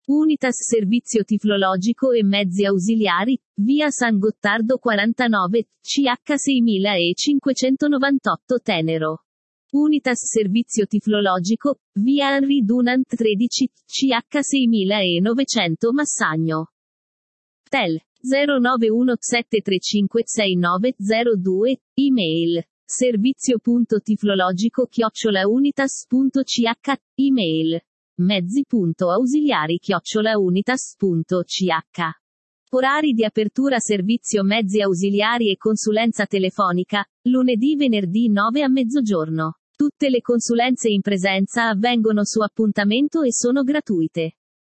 Unitas Servizio Tiflologico e Mezzi Ausiliari, via San Gottardo 49, CH 6598 Tenero. Unitas Servizio Tiflologico, via Henri Dunant 13, CH 6900 Massagno. Tel. 0917356902, email. servizio.tiflologico@unitas.ch, email. mezzi.ausiliari@unitas.ch. Orari di apertura servizio mezzi ausiliari e consulenza telefonica, lunedì-venerdì 9 a mezzogiorno. Tutte le consulenze in presenza avvengono su appuntamento e sono gratuite.